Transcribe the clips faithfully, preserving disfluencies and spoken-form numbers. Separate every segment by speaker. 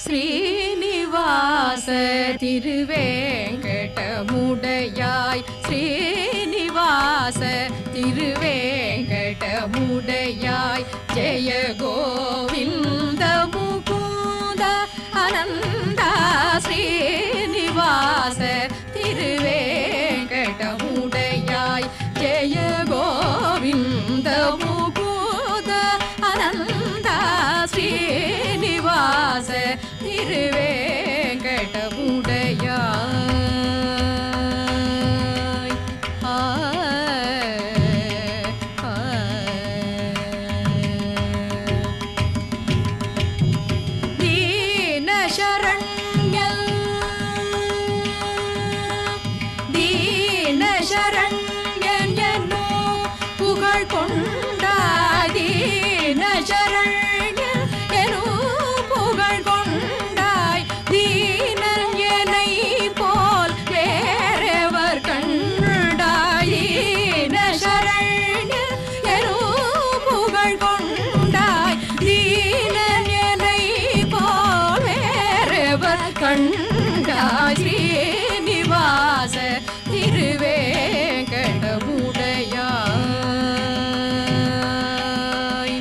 Speaker 1: ஸ்ரீனிவாச திருவேங்கடமுடையாய் ஸ்ரீனிவாச திருவேங்கடமுடையாய் ஜெய கோவிந்த முகுந்த அனந்தா ஸ்ரீனிவாச திருவேங்கடமுடையாய் ஜெய கோவிந்த முகுந்த அனந்தா ஸ்ரீனிவாச திருவேங்கடமுடையாய் தீன சரண்யல் தீன சரண்யன் என்னோ புகழ் கொண்டாய் தீன சரண்யன் எனோ புகழ் கொண்டாய் தீனன் என்னை போல் வேறெவர் கண்டாய் தீன சரண்யன் எனோ புகழ் கொண்டாய் தீனன் என்னை போல் வேறெவர் கண்டாய் ஸ்ரீனிவாச திருவேங்கடமுடையாய்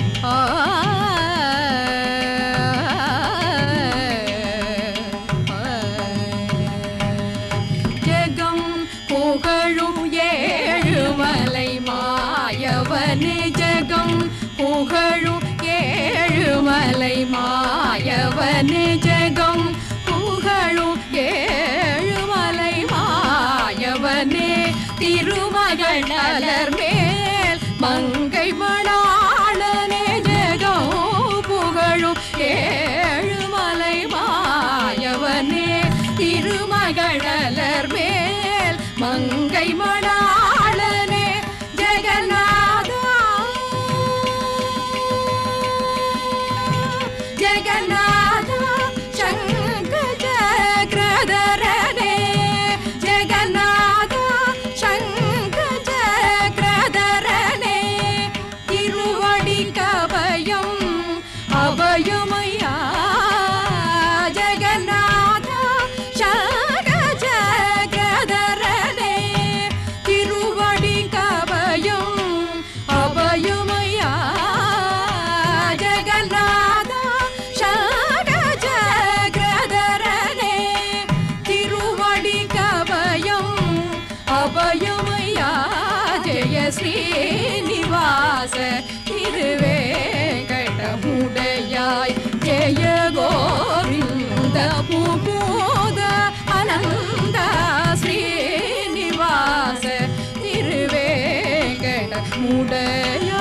Speaker 1: ஜெகம் புகழும் ஏழுமலை மாயவனே ஜெகம் புகழும் ஏழுமலை மாயவனே ஜெகம் புகழும் ஏழுமலை மாயவனே திருமகள் நலர் மேல் மங்கை மணாளனே ஜெகம் புகழும் ஏழுமலை மாயவனே திருமகள் நலர் மேல் மங்கை மணாளனே ஜெகநாதா ஜெகநாதா சங்க சக்கரதரனே ஜெகநாதா சங்க சக்கரதரனே திருவடி கபயம் அபயமயா ஜெகநாதா சங்க சக்கரதரனே திருவடி கபயம் அபயமயா ஜெகநாதா சங்க சக்கரதரனே திருவடி கபயம் அபயமயா ஜெய ஸ்ரீனிவாச திருவேங்கடமுடையாய் ஜெய கோவிந்த முகுந்த அனந்த ஸ்ரீனிவாச திருவேங்கடமுடையாய்